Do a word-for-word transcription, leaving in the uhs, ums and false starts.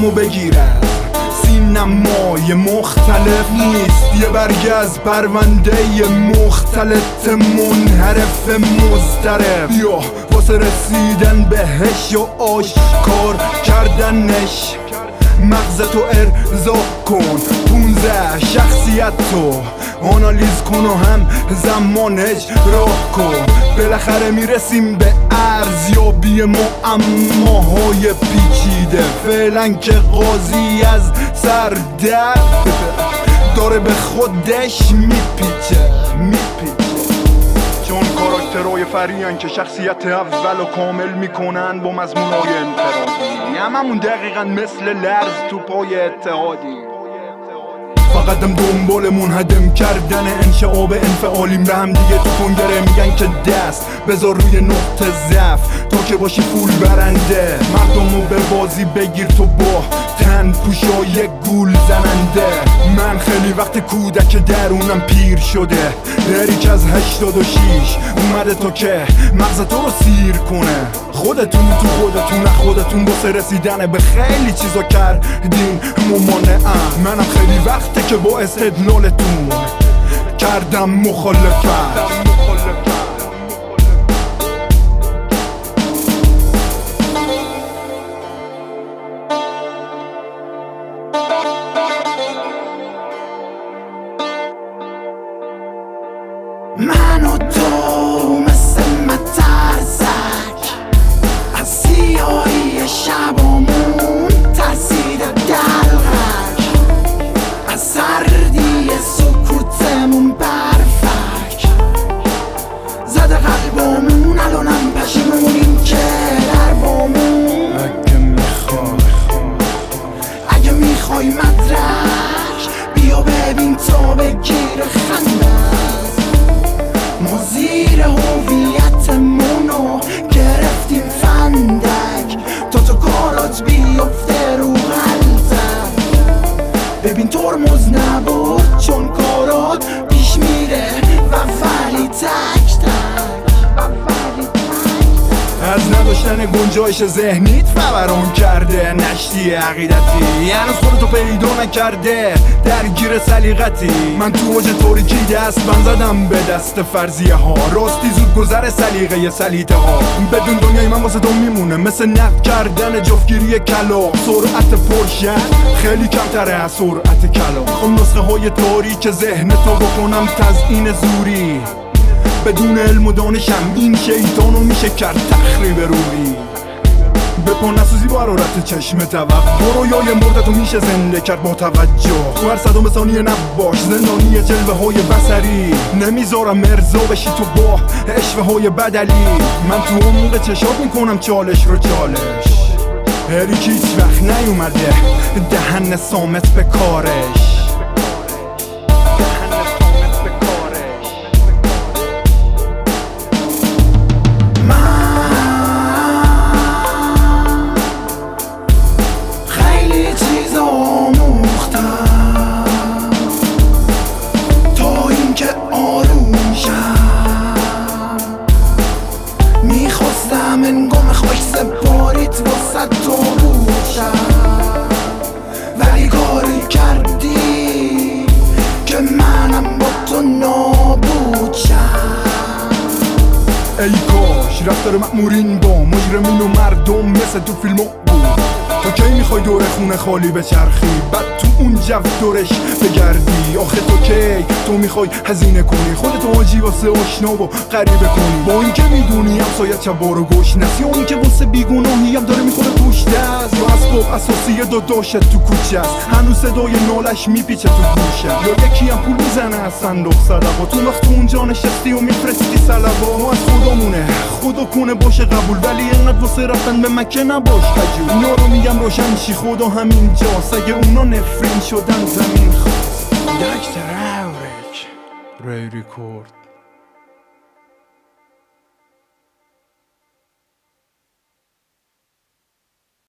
مردمو بگیرن سینمای مختلف نیست، یه برگ از پرونده مختلط منحرف مضطرب، یا واسه رسیدن بهش و آشکار کردنش مغزتو ارضا کن. پونزده شخصیت تو آنالیز کن و هم زمان اجرا کن. بالاخره میرسیم به ارزیابی معماهای پیچیده. فعلا که قاضی از سر در داره به خودش میپیچه میپیچه چون کاراکترهای فریان که شخصیت اول و کامل میکنن با مضمونهای انفرادی، هممون دقیقا مثل لرز تو پای اتحادی. فقط دم دنبال منهدم کردن انشعاب انفعالیم به هم دیگه تو کنگره. میگن که دست بذار روی نقطه ضعف تا که باشی فول برنده. مردمو به بازی بگیر تو با تن پوشای گول زننده. من خیلی وقت کودک درونم پیر شده، دریک از هشتاد و شیش اومده تا که مغزتو رو سیر کنه. خودتون تو خودتون خودتون واسه رسیدن به خیلی چیزا کردین ممانعم. منم خیلی وقته که با استدلالتون کردم مخالفت. من و تو مثل مترسک از سیاهی شبامون ترسیده دلغک، از سردی سکوتمون برفک زده قلبامون. الانم پشیمونیم که در بامون. اگه میخوای اگه میخوای مدرک بیا ببین تا بگیر خنده. ما زیر هویتمونو گرفتیم فندک تا تو کارات بیفته رو غلطم. ببین ترمز نبود چون کارات پیش میره و ولی تک تک از نداشتن گنجایش ذهنیت فوران کرده نشتی عقیدتی. هنوز خودتو پیدا نکرده درگیر سلیقتی. من تو اوج تاریکی دست بند زدم به دست فرضیه ها، راستی زود گذر سلیقه سلیطه ها. بدون دنیای من واسه تو میمونه مثل نقد کردن جفتگیری کلام. سرعت پرشن خیلی کمتره از سرعت کلام. خب نسخه های تاریک ذهن تو بکنم تزیین زوری. بدون علم و دانشم این شیطانو میشه کرد تخریب روحی. به پا نسوزی با حرارت چشم توقع، رویای مردتو میشه زنده کرد با توجه. تو هر صدام ثانیه نباش زندانی جلوه های بصری. نمیذارم مرزا بشی تو با اشوه های بدلی. من تو عمق چشات میکنم چالش رو چالش. هری که هیچ وقت نیومده دهن سامت به کارش. من گم خوش سپاریت واسه تو بوشم، ولی کاری کردی که منم با تو نابود شم. ای کاش رفتار مأمورین با مجرمین و مردم مثل تو فیلم بود. تو کی میخوای دور خونه خالی بچرخی بعد تو اون جو دورش بگردی؟ آخه تو کی تو میخوای هزینه کنی خودتو حاجی واسه آشنا و غریبه کنی؟ با اینکه میدونی همسایت چبار و گوش نست، یا اینکه واسه بیگناهی هم داره میخوره پشت دست. یا اسباب اساسی داداشت تو کوچه است هنوز صدای نالش میپیچه تو گوشه. یا یکی هم پول میزنه از صندوق صدقات اون وقت اونجا نشستی و میفرستی صلوات. ما از خودمونه خدا کنه باشه قبول، ولی اینقدر واسه رفتن به مکه نباش عجول. اینا رو میگم روشن چی خدا همین جاست، اگه اونا نفرین شدن زمین خواست. دکتر اورک ری ریکورد